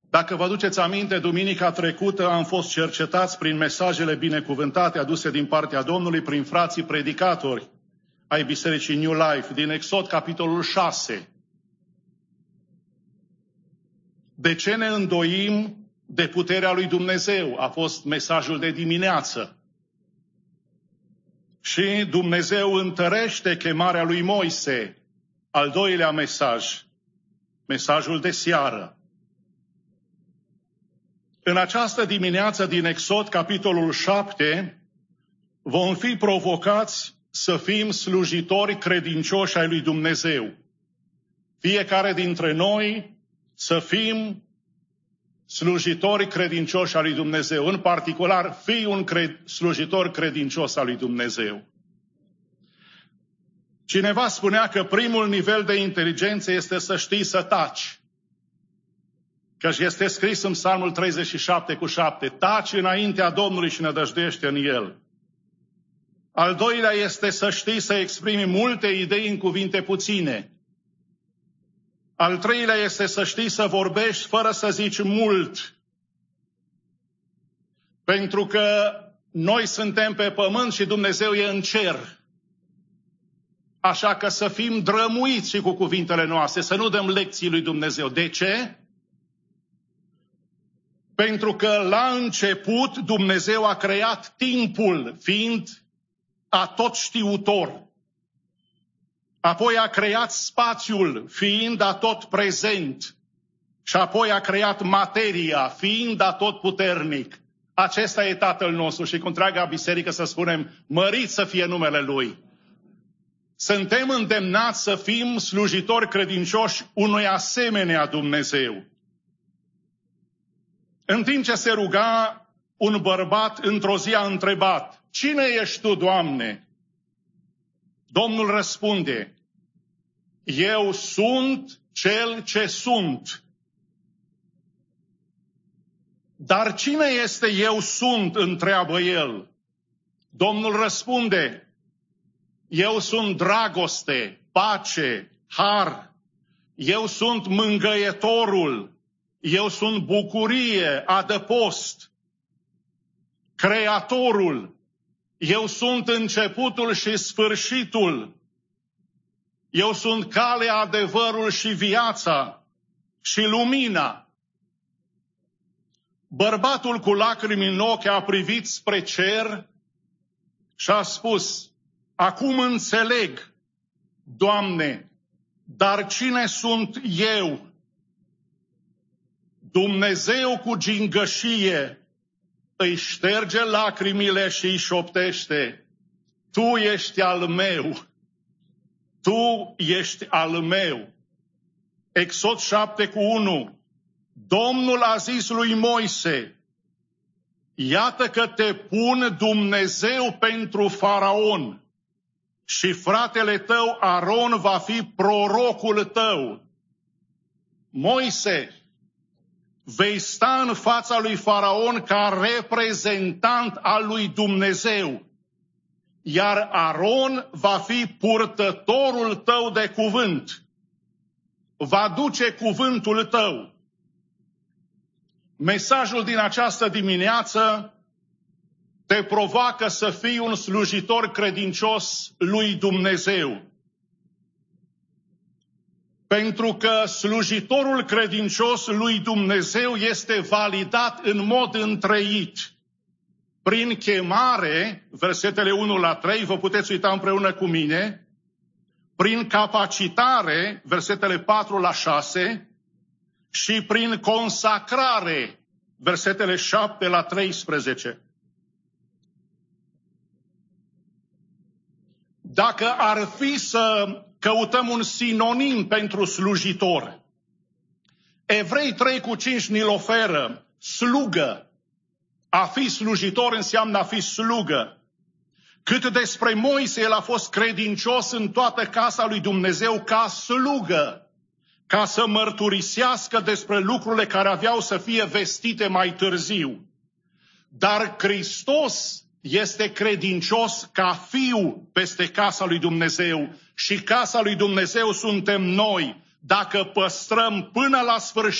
Dacă vă aduceți aminte, duminica trecută am fost cercetați prin mesajele binecuvântate aduse din partea Domnului prin frații predicatori ai Bisericii New Life, din Exod, capitolul 6. De ce ne îndoim de puterea lui Dumnezeu? A fost mesajul de dimineață. Și Dumnezeu întărește chemarea lui Moise. Al doilea mesaj, mesajul de seară. În această dimineață din Exod, capitolul 7, vom fi provocați să fim slujitori credincioși ai lui Dumnezeu. Fiecare dintre noi să fim slujitori credincioși al lui Dumnezeu. În particular, fii un slujitor credincios al lui Dumnezeu. Cineva spunea că primul nivel de inteligență este să știi să taci. Căci este scris în Psalmul 37:7, taci înaintea Domnului și nădăjduiește în El. Al doilea este să știi să exprimi multe idei în cuvinte puține. Al treilea este să știi să vorbești fără să zici mult. Pentru că noi suntem pe pământ și Dumnezeu e în cer. Așa că să fim drămuiți și cu cuvintele noastre, să nu dăm lecții lui Dumnezeu. De ce? Pentru că la început Dumnezeu a creat timpul, fiind atotștiutor. Apoi a creat spațiul, fiind atotprezent. Și apoi a creat materia, fiind atotputernic. Acesta e Tatăl nostru și cu întreaga biserică să spunem, mărit să fie numele Lui. Suntem îndemnați să fim slujitori credincioși unui asemenea Dumnezeu. În timp ce se ruga, un bărbat într-o zi a întrebat, cine ești tu, Doamne? Domnul răspunde, eu sunt cel ce sunt. Dar cine este eu sunt, întreabă el. Domnul răspunde, eu sunt dragoste, pace, har. Eu sunt mângâietorul. Eu sunt bucurie, adăpost. Creatorul. Eu sunt începutul și sfârșitul. Eu sunt calea, adevărul și viața și lumina. Bărbatul cu lacrimi în ochi a privit spre cer și a spus, acum înțeleg, Doamne, dar cine sunt eu? Dumnezeu cu gingășie îi șterge lacrimile și îi șoptește, tu ești al meu, tu ești al meu. Exod 7:1. Domnul a zis lui Moise, iată că te pun Dumnezeu pentru Faraon și fratele tău Aron va fi prorocul tău. Moise, vei sta în fața lui Faraon ca reprezentant al lui Dumnezeu, iar Aron va fi purtătorul tău de cuvânt. Va duce cuvântul tău. Mesajul din această dimineață te provoacă să fii un slujitor credincios lui Dumnezeu. Pentru că slujitorul credincios lui Dumnezeu este validat în mod întreit. Prin chemare, versetele 1-3, vă puteți uita împreună cu mine, prin capacitare, versetele 4-6, și prin consacrare, versetele 7-13. Dacă ar fi să căutăm un sinonim pentru slujitor, Evrei 3:5 ni-l oferă, slugă. A fi slujitor înseamnă a fi slugă. Cât despre Moise, el a fost credincios în toată casa lui Dumnezeu ca slugă, ca să mărturisească despre lucrurile care aveau să fie vestite mai târziu. Dar Hristos este credincios ca fiu peste casa lui Dumnezeu și casa lui Dumnezeu suntem noi, dacă păstrăm până la sfârșit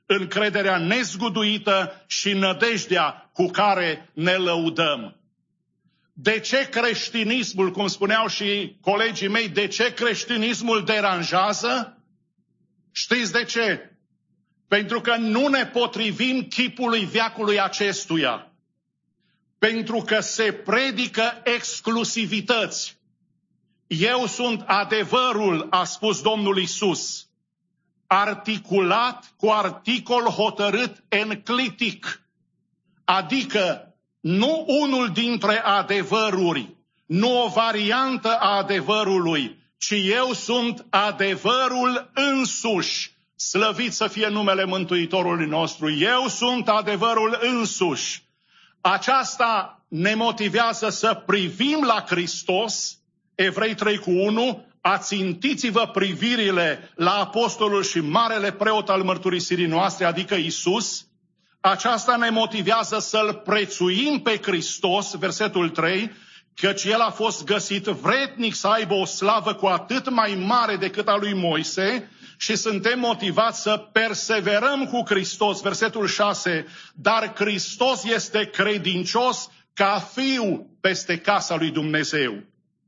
încrederea nezguduită și nădejdea cu care ne lăudăm. De ce creștinismul, cum spuneau și colegii mei, de ce creștinismul deranjează? Știți de ce? Pentru că nu ne potrivim chipului veacului acestuia. Pentru că se predică exclusivități. Eu sunt adevărul, a spus Domnul Iisus, articulat cu articol hotărât enclitic, adică nu unul dintre adevăruri, nu o variantă a adevărului, ci eu sunt adevărul însuși. Slăvit să fie numele Mântuitorului nostru. Eu sunt adevărul însuși. Aceasta ne motivează să privim la Hristos, Evrei 3:1, ațintiți-vă privirile la apostolul și marele preot al mărturisirii noastre, adică Iisus. Aceasta ne motivează să-L prețuim pe Hristos, versetul 3, căci El a fost găsit vrednic să aibă o slavă cu atât mai mare decât a lui Moise, și suntem motivați să perseverăm cu Hristos, versetul 6, dar Hristos este credincios ca fiu peste casa lui Dumnezeu.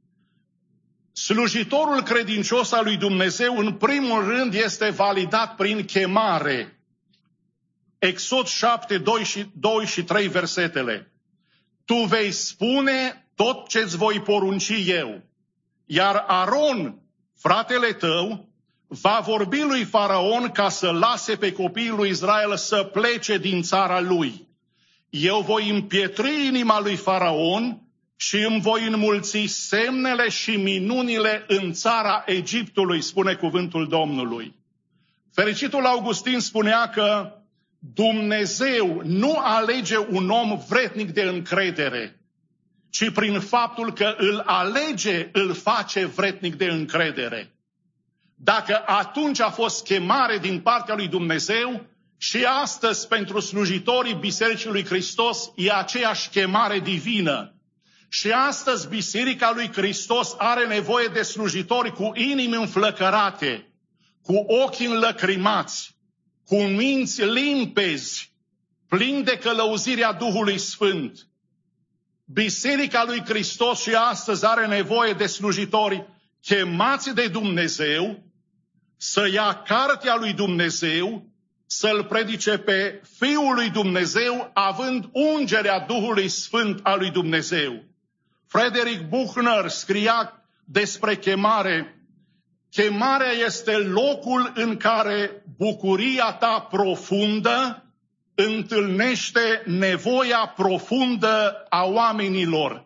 Slujitorul credincios al lui Dumnezeu, în primul rând, este validat prin chemare. Exod 7, 2 și 3 versetele. Tu vei spune tot ce-ți voi porunci eu, iar Aron, fratele tău, va vorbi lui Faraon ca să lase pe copiii lui Israel să plece din țara lui. Eu voi împietri inima lui Faraon și îmi voi înmulți semnele și minunile în țara Egiptului, spune cuvântul Domnului. Fericitul Augustin spunea că Dumnezeu nu alege un om vrednic de încredere, ci prin faptul că îl alege, îl face vrednic de încredere. Dacă atunci a fost chemare din partea lui Dumnezeu, și astăzi pentru slujitorii Bisericii lui Hristos e aceeași chemare divină. Și astăzi Biserica lui Hristos are nevoie de slujitori cu inimi înflăcărate, cu ochi înlăcrimați, cu minți limpezi, plini de călăuzirea Duhului Sfânt. Biserica lui Hristos și astăzi are nevoie de slujitori chemați de Dumnezeu, să ia cartea lui Dumnezeu, să-L predice pe Fiul lui Dumnezeu, având ungerea Duhului Sfânt al lui Dumnezeu. Frederick Buechner scria despre chemare: chemarea este locul în care bucuria ta profundă întâlnește nevoia profundă a oamenilor.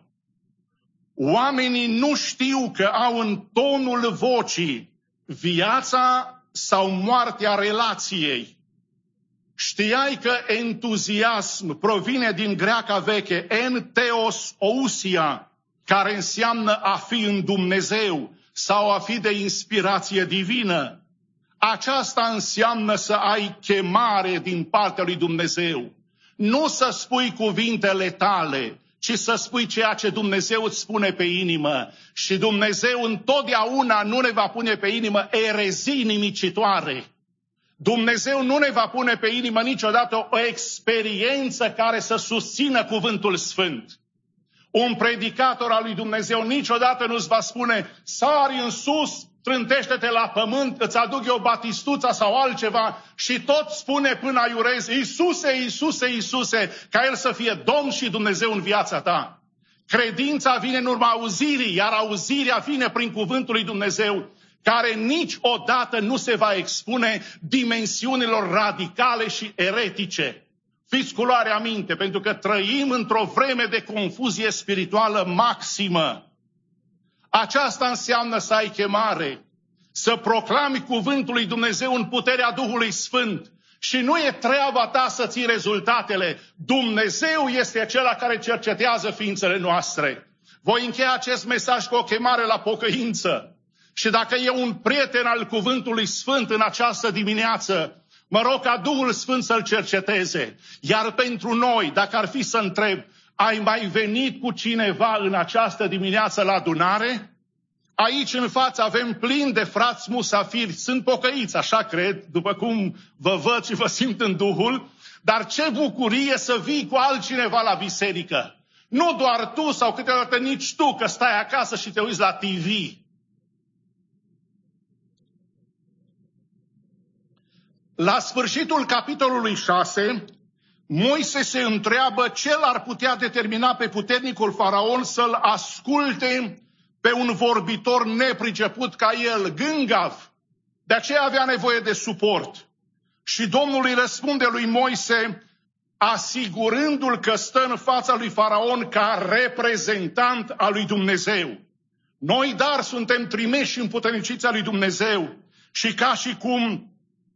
Oamenii nu știu că au în tonul vocii viața sau moartea relației. Știai că entuziasm provine din greaca veche en theos ousia, care înseamnă a fi în Dumnezeu sau a fi de inspirație divină. Aceasta înseamnă să ai chemare din partea lui Dumnezeu. Nu să spui cuvintele tale, ci să spui ceea ce Dumnezeu îți spune pe inimă. Și Dumnezeu întotdeauna nu ne va pune pe inimă erezii nimicitoare. Dumnezeu nu ne va pune pe inimă niciodată o experiență care să susțină cuvântul sfânt. Un predicator al lui Dumnezeu niciodată nu-ți va spune: sari în sus, trântește-te la pământ, îți aduc eu batistuța sau altceva, și tot spune până aiurezi: Iisuse, Iisuse, Iisuse, ca El să fie Domn și Dumnezeu în viața ta. Credința vine în urma auzirii, iar auzirea vine prin cuvântul lui Dumnezeu, care niciodată nu se va expune dimensiunilor radicale și eretice. Fiți cu luare aminte, pentru că trăim într-o vreme de confuzie spirituală maximă. Aceasta înseamnă să ai chemare, să proclami cuvântul lui Dumnezeu în puterea Duhului Sfânt. Și nu e treaba ta să ții rezultatele. Dumnezeu este acela care cercetează ființele noastre. Voi încheia acest mesaj cu o chemare la pocăință. Și dacă e un prieten al cuvântului Sfânt în această dimineață, mă rog ca Duhul Sfânt să-l cerceteze. Iar pentru noi, dacă ar fi să întreb: ai mai venit cu cineva în această dimineață la adunare? Aici în față avem plin de frați musafiri, sunt pocăiți, așa cred, după cum vă văd și vă simt în Duhul, dar ce bucurie să vii cu altcineva la biserică. Nu doar tu sau câteodată nici tu, că stai acasă și te uiți la TV. La sfârșitul capitolului 6, Moise se întreabă ce l-ar putea determina pe puternicul faraon să-l asculte pe un vorbitor nepriceput ca el, gângav. De aceea avea nevoie de suport. Și Domnul îi răspunde lui Moise, asigurându-l că stă în fața lui faraon ca reprezentant al lui Dumnezeu. Noi, dar, suntem trimiși și împuterniciți al lui Dumnezeu. Și ca și cum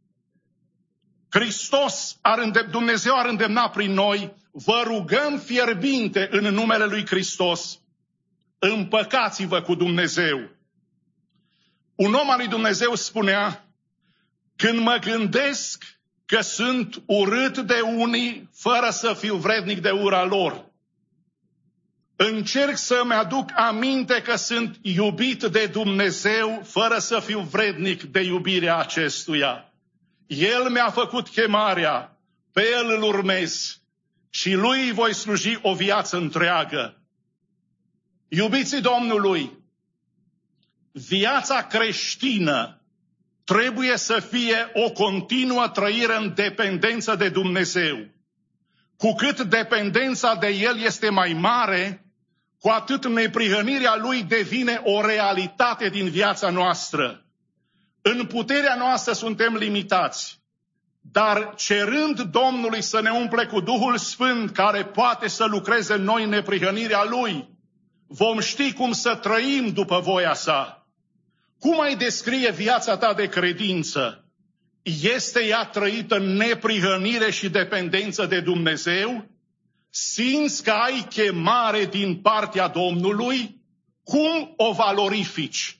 Dumnezeu ar îndemna prin noi, vă rugăm fierbinte în numele lui Hristos, împăcați-vă cu Dumnezeu. Un om al lui Dumnezeu spunea, când mă gândesc că sunt urât de unii fără să fiu vrednic de ura lor, încerc să-mi aduc aminte că sunt iubit de Dumnezeu fără să fiu vrednic de iubirea acestuia. El mi-a făcut chemarea, pe El îl urmez și Lui îi voi sluji o viață întreagă. Iubiții Domnului, viața creștină trebuie să fie o continuă trăire în dependență de Dumnezeu. Cu cât dependența de El este mai mare, cu atât neprihănirea Lui devine o realitate din viața noastră. În puterea noastră suntem limitați, dar cerând Domnului să ne umple cu Duhul Sfânt care poate să lucreze în noi neprihănirea Lui, vom ști cum să trăim după voia Sa. Cum ai descrie viața ta de credință? Este ea trăită în neprihănire și dependență de Dumnezeu? Simți că ai chemare din partea Domnului? Cum o valorifici?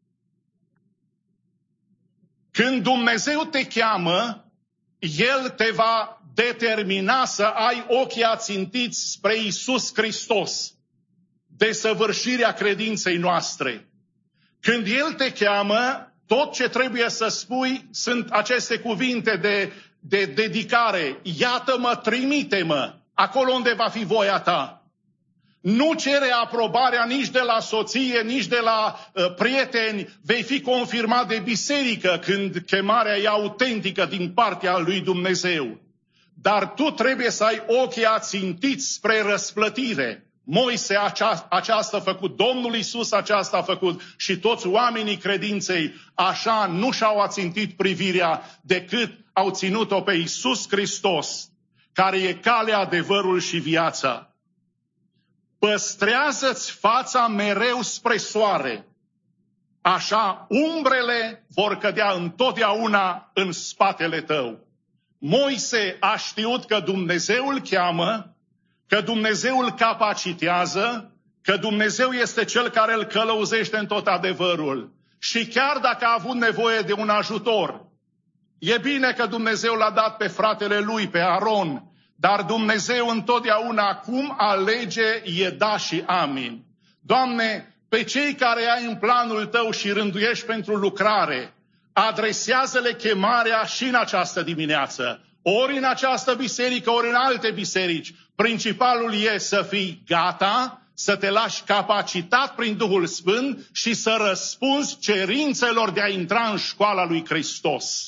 Când Dumnezeu te cheamă, El te va determina să ai ochii ațintiți spre Iisus Hristos, desăvârșirea credinței noastre. Când El te cheamă, tot ce trebuie să spui sunt aceste cuvinte de dedicare. Iată-mă, trimite-mă, acolo unde va fi voia ta. Nu cere aprobarea nici de la soție, nici de la prieteni. Vei fi confirmat de biserică când chemarea e autentică din partea lui Dumnezeu. Dar tu trebuie să ai ochii ațintiți spre răsplătire. Moise aceasta a făcut, Domnul Iisus aceasta a făcut și toți oamenii credinței așa nu și-au ațintit privirea decât au ținut-o pe Iisus Hristos, care e calea, adevărul și viața. Păstrează-ți fața mereu spre soare, așa umbrele vor cădea întotdeauna în spatele tău. Moise a știut că Dumnezeu îl cheamă, că Dumnezeu îl capacitează, că Dumnezeu este Cel care îl călăuzește în tot adevărul. Și chiar dacă a avut nevoie de un ajutor, e bine că Dumnezeu l-a dat pe fratele lui, pe Aron, dar Dumnezeu întotdeauna cum alege e da și amin. Doamne, pe cei care ai în planul Tău și rânduiești pentru lucrare, adresează-le chemarea și în această dimineață, ori în această biserică, ori în alte biserici. Principalul e să fii gata, să te lași capacitat prin Duhul Sfânt și să răspunzi cerințelor de a intra în școala lui Hristos.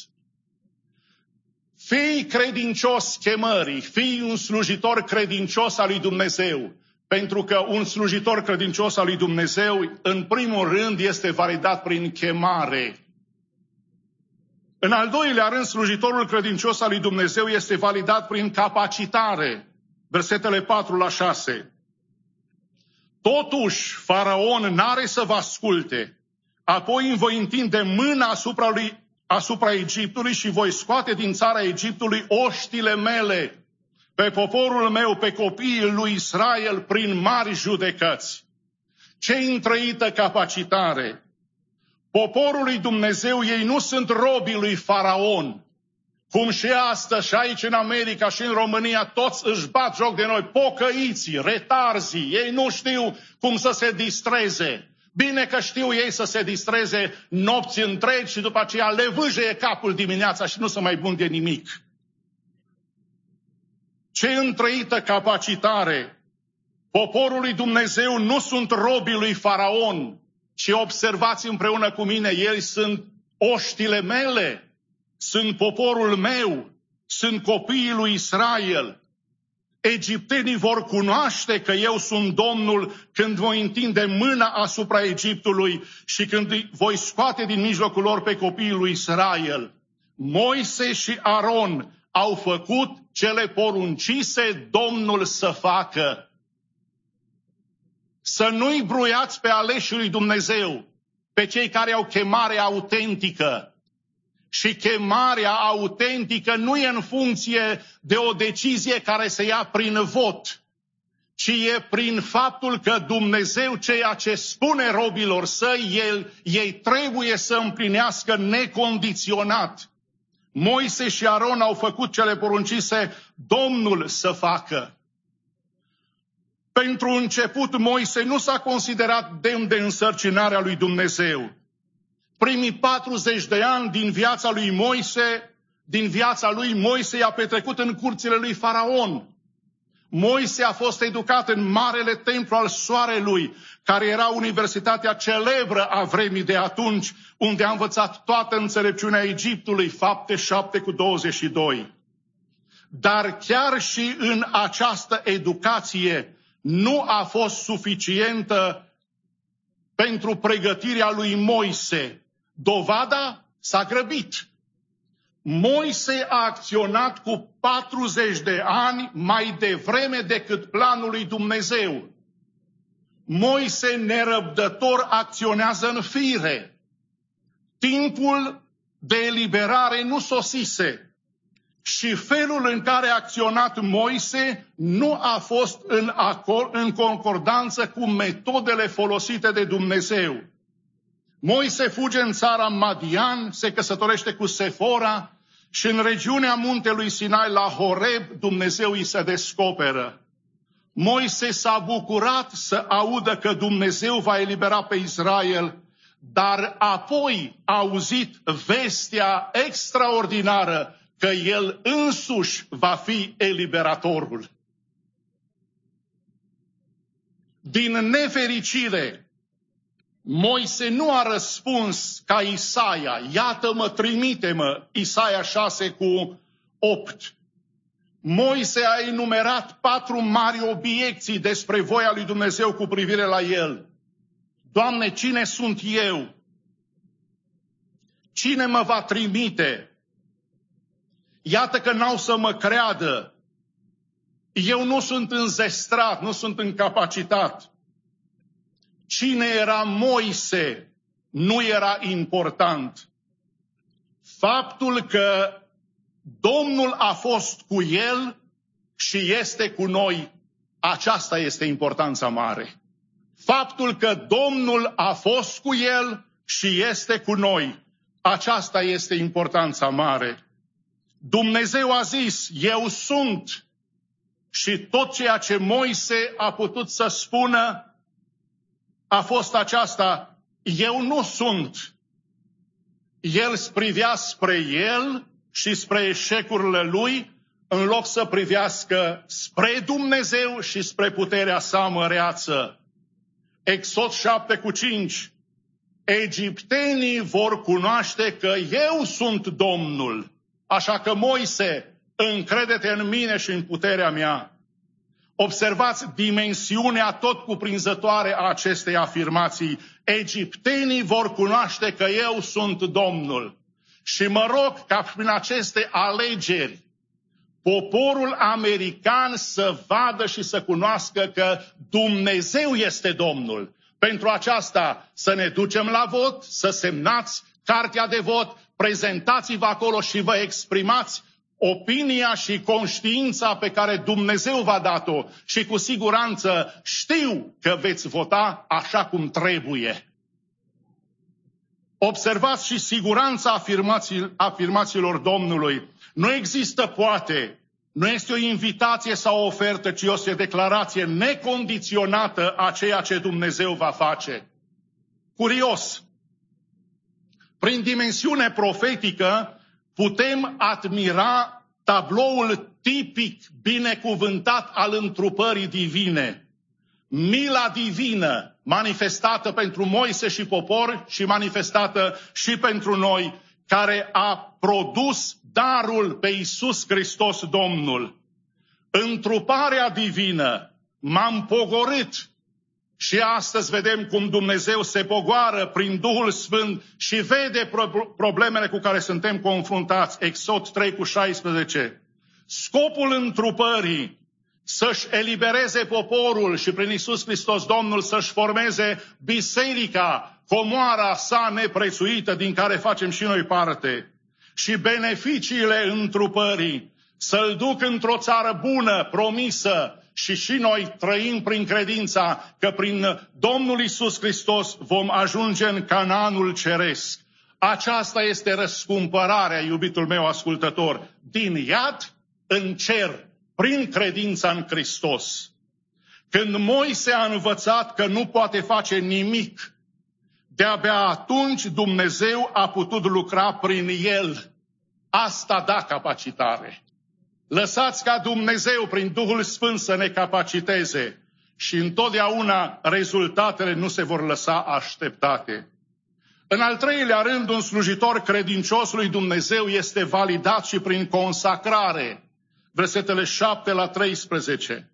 Fii credincios chemării, fii un slujitor credincios al lui Dumnezeu, pentru că un slujitor credincios al lui Dumnezeu, în primul rând, este validat prin chemare. În al doilea rând, slujitorul credincios al lui Dumnezeu este validat prin capacitare. Versetele 4-6. Totuși, Faraon n-are să vă asculte, apoi îmi voi întinde mâna asupra Egiptului și voi scoate din țara Egiptului oștile mele, pe poporul meu, pe copiii lui Israel, prin mari judecăți. Ce întrăită capacitare! Poporul lui Dumnezeu, ei nu sunt robii lui Faraon, cum și astăzi, și aici în America și în România, toți își bat joc de noi, pocăiții, retarzii, ei nu știu cum să se distreze. Bine că știu ei să se distreze nopți întregi și după aceea le vâjeie capul dimineața și nu se mai bun de nimic. Ce întrăită capacitare! Poporul lui Dumnezeu nu sunt robii lui Faraon, ci observați împreună cu mine, ei sunt oștile mele, sunt poporul meu, sunt copiii lui Israel. Egiptenii vor cunoaște că eu sunt Domnul când voi întinde mâna asupra Egiptului și când voi scoate din mijlocul lor pe copiii lui Israel. Moise și Aron au făcut cele poruncise Domnul să facă. Să nu-i bruiați pe aleșii lui Dumnezeu, pe cei care au chemare autentică. Și chemarea autentică nu e în funcție de o decizie care se ia prin vot, ci e prin faptul că Dumnezeu ceea ce spune robilor săi, ei trebuie să împlinească necondiționat. Moise și Aron au făcut cele poruncise Domnul să facă. Pentru început, Moise nu s-a considerat demn de însărcinarea lui Dumnezeu. Primii 40 de ani din viața lui Moise i-a petrecut în curțile lui Faraon. Moise a fost educat în marele templu al soarelui, care era universitatea celebră a vremii de atunci, unde a învățat toată înțelepciunea Egiptului, Fapte 7:22. Dar chiar și în această educație nu a fost suficientă pentru pregătirea lui Moise. Dovada? S-a grăbit. Moise a acționat cu 40 de ani mai devreme decât planul lui Dumnezeu. Moise, nerăbdător, acționează în fire. Timpul de eliberare nu sosise. Și felul în care a acționat Moise nu a fost în concordanță cu metodele folosite de Dumnezeu. Moise fuge în țara Madian, se căsătorește cu Sefora și în regiunea muntelui Sinai la Horeb Dumnezeu îi se descoperă. Moise s-a bucurat să audă că Dumnezeu va elibera pe Israel, dar apoi a auzit vestea extraordinară că el însuși va fi eliberatorul. Din nefericire, Moise nu a răspuns ca Isaia, iată-mă, trimite-mă, Isaia 6:8. Moise a enumerat 4 mari obiecții despre voia lui Dumnezeu cu privire la el. Doamne, cine sunt eu? Cine mă va trimite? Iată că n-au să mă creadă. Eu nu sunt înzestrat, nu sunt incapacitat. Cine era Moise nu era important. Faptul că Domnul a fost cu el și este cu noi, aceasta este importanța mare. Faptul că Domnul a fost cu el și este cu noi, aceasta este importanța mare. Dumnezeu a zis, eu sunt, și tot ceea ce Moise a putut să spună a fost aceasta, eu nu sunt. El privea spre el și spre eșecurile lui, în loc să privească spre Dumnezeu și spre puterea sa măreață. Exod 7:5. Egiptenii vor cunoaște că eu sunt Domnul. Așa că, Moise, încrede-te în mine și în puterea mea. Observați dimensiunea tot cuprinzătoare a acestei afirmații. Egiptenii vor cunoaște că eu sunt Domnul. Și mă rog ca prin aceste alegeri poporul american să vadă și să cunoască că Dumnezeu este Domnul. Pentru aceasta să ne ducem la vot, să semnați cartea de vot, prezentați-vă acolo și vă exprimați opinia și conștiința pe care Dumnezeu v-a dat-o și cu siguranță știu că veți vota așa cum trebuie. Observați și siguranța afirmațiilor Domnului. Nu există poate, nu este o invitație sau o ofertă, ci o declarație necondiționată a ceea ce Dumnezeu va face. curios. Prin dimensiune profetică putem admira tabloul tipic binecuvântat al întrupării divine. Mila divină manifestată pentru Moise și popor și manifestată și pentru noi, care a produs darul pe Iisus Hristos Domnul. Întruparea divină m-am pogorât și astăzi vedem cum Dumnezeu se pogoară prin Duhul Sfânt și vede problemele cu care suntem confruntați. Exod 3:16. Scopul întrupării să-și elibereze poporul și prin Iisus Hristos Domnul să-și formeze biserica, comoara sa neprețuită din care facem și noi parte. Și beneficiile întrupării să-l duc într-o țară bună, promisă, și noi trăim prin credința că prin Domnul Iisus Hristos vom ajunge în Canaanul ceresc. Aceasta este răscumpărarea, iubitul meu ascultător, din iad în cer, prin credința în Hristos. Când Moise a învățat că nu poate face nimic, de-abia atunci Dumnezeu a putut lucra prin el. Asta da capacitare. Lăsați ca Dumnezeu prin Duhul Sfânt să ne capaciteze și întotdeauna rezultatele nu se vor lăsa așteptate. În al treilea rând, un slujitor credincios lui Dumnezeu este validat și prin consacrare. Versetele 7-13.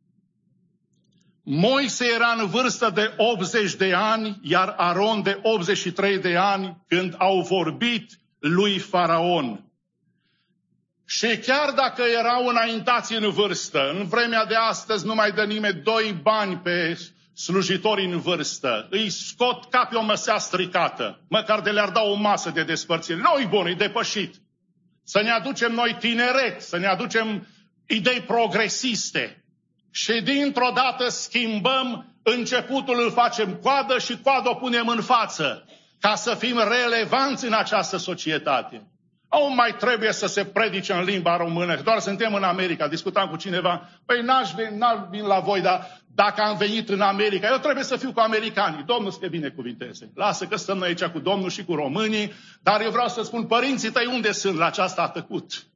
Moise era în vârstă de 80 de ani, iar Aron de 83 de ani când au vorbit lui Faraon. Și chiar dacă erau înaintați în vârstă, în vremea de astăzi nu mai dă nimeni 2 bani pe slujitori în vârstă. Îi scot ca pe o măsea stricată, măcar de le-ar da o masă de despărțire. Nu-i bun, e depășit. Să ne aducem noi tineret, să ne aducem idei progresiste. Și dintr-o dată schimbăm, începutul îl facem coadă și coadă o punem în față, ca să fim relevanți în această societate. Nu mai trebuie să se predice în limba română, doar suntem în America. Discutam cu cineva, păi n-aș vin la voi, dar dacă am venit în America, eu trebuie să fiu cu americanii. Domnul să te binecuvinteze. Lasă că stăm noi aici cu Domnul și cu românii, dar eu vreau să spun, părinții tăi unde sunt? La aceasta a tăcut.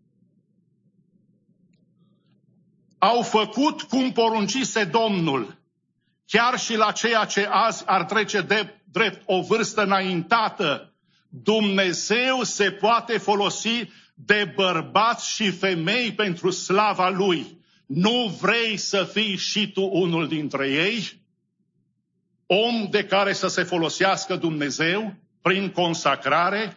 Au făcut cum poruncise Domnul, chiar și la ceea ce azi ar trece drept o vârstă înaintată. Dumnezeu se poate folosi de bărbați și femei pentru slava Lui. Nu vrei să fii și tu unul dintre ei? Om de care să se folosească Dumnezeu prin consacrare?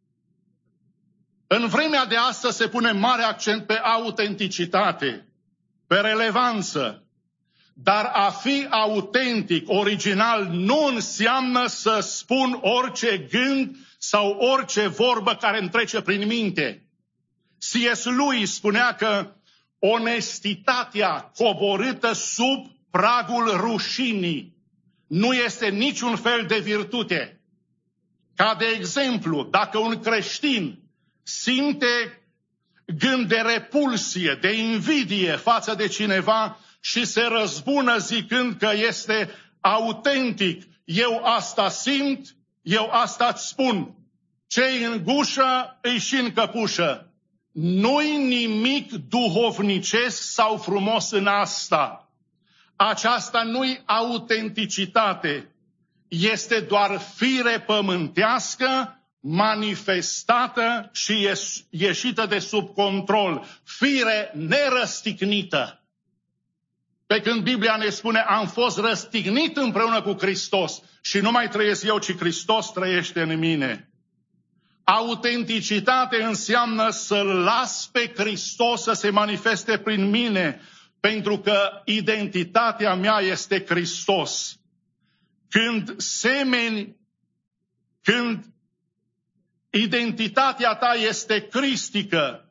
În vremea de astăzi se pune mare accent pe autenticitate, pe relevanță. Dar a fi autentic, original, nu înseamnă să spun orice gând sau orice vorbă care îmi trece prin minte. C.S. Lewis spunea că onestitatea coborâtă sub pragul rușinii nu este niciun fel de virtute. Ca de exemplu, dacă un creștin simte gând de repulsie, de invidie față de cineva și se răzbună zicând că este autentic, eu asta simt, eu asta îți spun. Ce-i în gușă, îi și în căpușă. Nu-i nimic duhovnicesc sau frumos în asta. Aceasta nu-i autenticitate. Este doar fire pământească, manifestată și ieșită de sub control. Fire nerăstignită. Pe când Biblia ne spune, am fost răstignit împreună cu Hristos și nu mai trăiesc eu, ci Hristos trăiește în mine. Autenticitate înseamnă să-L las pe Hristos să se manifeste prin mine, pentru că identitatea mea este Hristos. Când identitatea ta este cristică,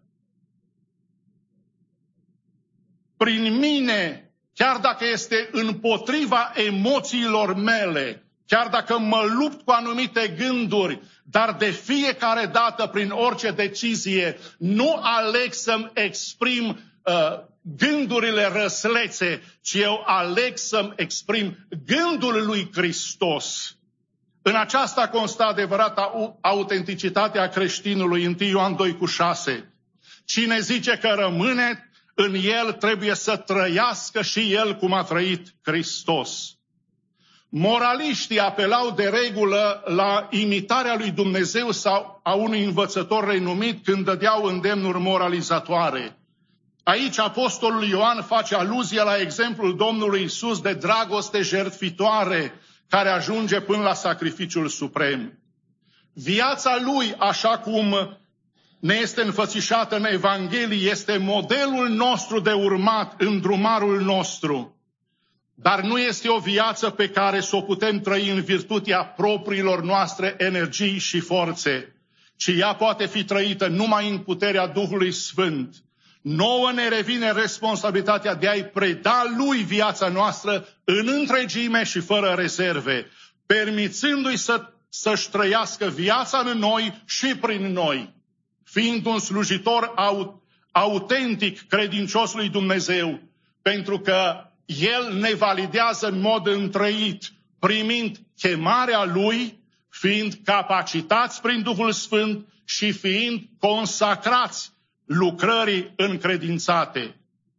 prin mine, chiar dacă este împotriva emoțiilor mele, chiar dacă mă lupt cu anumite gânduri, dar de fiecare dată, prin orice decizie, nu aleg să-mi exprim gândurile răslețe, ci eu aleg să-mi exprim gândul lui Hristos. În aceasta constă adevărata autenticitatea creștinului, 1 Ioan 2,6. Cine zice că rămâne în el trebuie să trăiască și el cum a trăit Hristos. Moraliștii apelau de regulă la imitarea lui Dumnezeu sau a unui învățător renumit când dădeau îndemnuri moralizatoare. Aici apostolul Ioan face aluzie la exemplul Domnului Iisus de dragoste jertfitoare care ajunge până la sacrificiul suprem. Viața lui, așa cum ne este înfățișată în Evanghelie, este modelul nostru de urmat, îndrumarul nostru. Dar nu este o viață pe care să o putem trăi în virtutea propriilor noastre energii și forțe, ci ea poate fi trăită numai în puterea Duhului Sfânt. Nouă ne revine responsabilitatea de a-i preda lui viața noastră în întregime și fără rezerve, permițându-i să-și trăiască viața în noi și prin noi, fiind un slujitor autentic credincios lui Dumnezeu, pentru că El ne validează în mod întrăit, primind chemarea Lui, fiind capacitați prin Duhul Sfânt și fiind consacrați lucrării încredințate.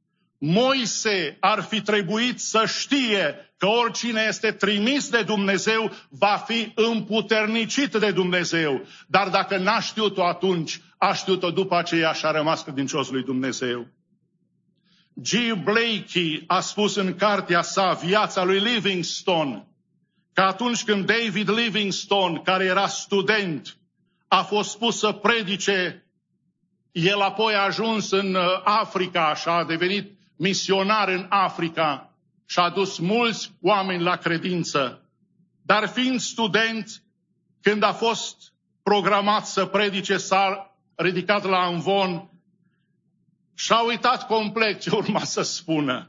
Moise ar fi trebuit să știe că oricine este trimis de Dumnezeu va fi împuternicit de Dumnezeu. Dar dacă n-a știut-o atunci, a știut-o după aceea și a rămas credincios lui Dumnezeu. G. Blakey a spus în cartea sa, Viața lui Livingstone, că atunci când David Livingstone, care era student, a fost pus să predice, el apoi a ajuns în Africa și a devenit misionar în Africa și a dus mulți oameni la credință. Dar fiind student, când a fost programat să predice, s-a ridicat la amvon și a uitat complet ce urma să spună.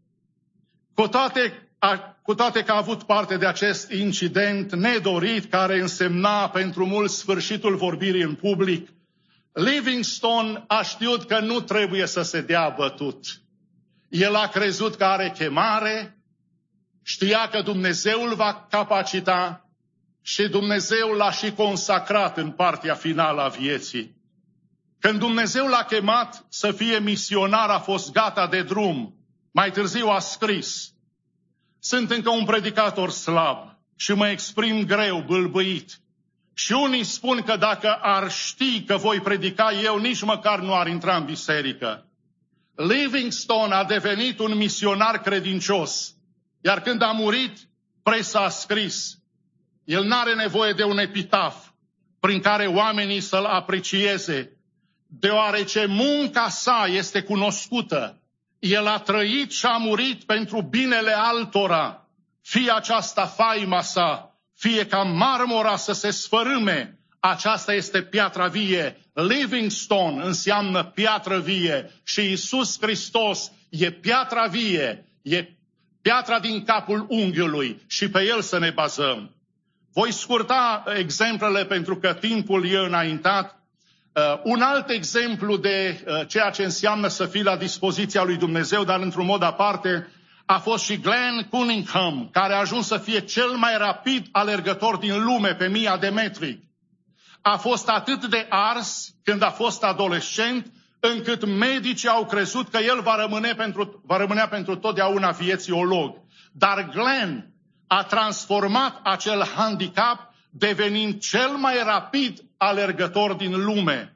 Cu toate că a avut parte de acest incident nedorit, care însemna pentru mulți sfârșitul vorbirii în public, Livingstone a știut că nu trebuie să se dea bătut. El a crezut că are chemare, știa că Dumnezeu îl va capacita și Dumnezeu l-a și consacrat în partea finală a vieții. Când Dumnezeu l-a chemat să fie misionar, a fost gata de drum. Mai târziu a scris: sunt încă un predicator slab și mă exprim greu, bâlbâit. Și unii spun că dacă ar ști că voi predica eu, nici măcar nu ar intra în biserică. Livingstone a devenit un misionar credincios, iar când a murit, presa a scris: el n-are nevoie de un epitaf prin care oamenii să-l aprecieze, deoarece munca sa este cunoscută. El a trăit și a murit pentru binele altora, fie aceasta faima sa, fie ca marmura să se sfărâme, aceasta este piatra vie. Livingstone înseamnă piatră vie și Iisus Hristos e piatra vie, e piatra din capul unghiului și pe El să ne bazăm. Voi scurta exemplele pentru că timpul e înaintat. Un alt exemplu de ceea ce înseamnă să fii la dispoziția lui Dumnezeu, dar într-un mod aparte, a fost și Glenn Cunningham, care a ajuns să fie cel mai rapid alergător din lume pe 1000 de metri. A fost atât de ars când a fost adolescent, încât medicii au crezut că el va rămâne pentru totdeauna viețiolog. Dar Glenn a transformat acel handicap, devenind cel mai rapid alergător din lume.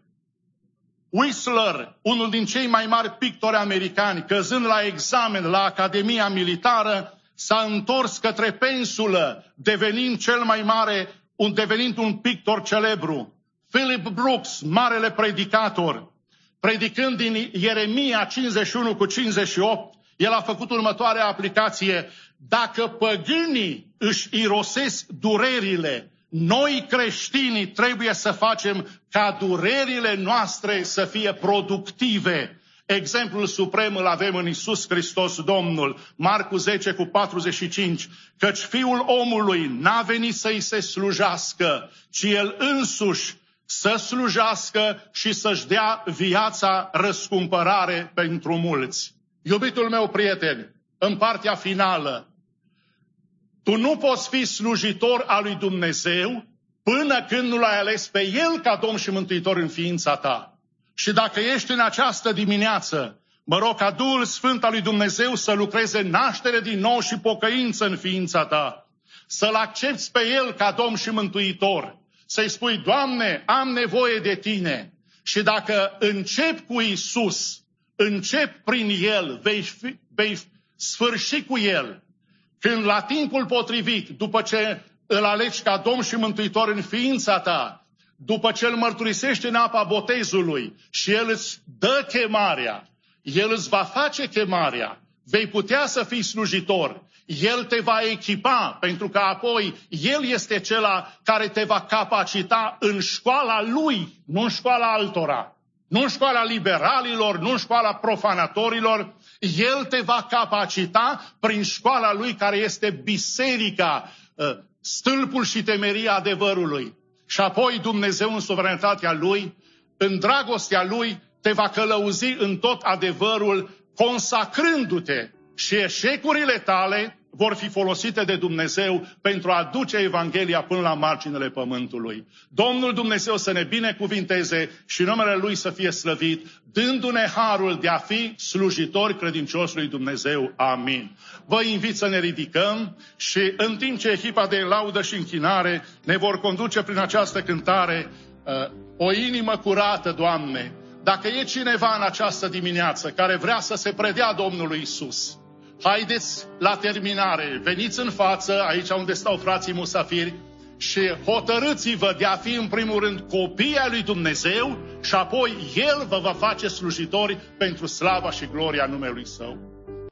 Whistler, unul din cei mai mari pictori americani, căzând la examen la Academia Militară, s-a întors către pensulă, devenind un pictor celebru. Philip Brooks, marele predicator, predicând din Ieremia 51:58, el a făcut următoarea aplicație: dacă păgânii își irosesc durerile, noi creștinii trebuie să facem ca durerile noastre să fie productive. Exemplul suprem îl avem în Iisus Hristos Domnul, Marcu 10:45, căci Fiul omului n-a venit să-i se slujească, ci El însuși să slujească și să-și dea viața răscumpărare pentru mulți. Iubitul meu prieten, în partea finală, Tu nu poți fi slujitor al lui Dumnezeu până când nu l-ai ales pe El ca Domn și Mântuitor în ființa ta. Și dacă ești în această dimineață, mă rog ca Duhul Sfânt al lui Dumnezeu să lucreze naștere din nou și pocăință în ființa ta. Să-L accepți pe El ca Domn și Mântuitor. Să-i spui, Doamne, am nevoie de Tine. Și dacă începi cu Iisus, începi prin El, vei sfârși cu El. Când la timpul potrivit, după ce îl alegi ca Domn și Mântuitor în ființa ta, după ce îl mărturisești în apa botezului și El îți dă chemarea, El îți va face chemarea, vei putea să fii slujitor, El te va echipa, pentru că apoi El este Cel care te va capacita în școala Lui, nu în școala altora. Nu în școala liberalilor, nu în școala profanatorilor. El te va capacita prin școala Lui, care este biserica, stâlpul și temeria adevărului. Și apoi Dumnezeu în suveranitatea Lui, în dragostea Lui, te va călăuzi în tot adevărul, consacrându-te. Și eșecurile tale vor fi folosite de Dumnezeu pentru a duce Evanghelia până la marginile pământului. Domnul Dumnezeu să ne binecuvinteze și numele Lui să fie slăvit, dându-ne harul de a fi slujitori credincioși lui Dumnezeu. Amin. Vă invit să ne ridicăm și în timp ce echipa de laudă și închinare ne vor conduce prin această cântare, o inimă curată, Doamne, dacă e cineva în această dimineață care vrea să se predea Domnului Isus, haideți la terminare, veniți în față, aici unde stau frații musafiri, și hotărâți-vă de a fi în primul rând copii ai lui Dumnezeu și apoi El vă va face slujitori pentru slava și gloria numelui Său.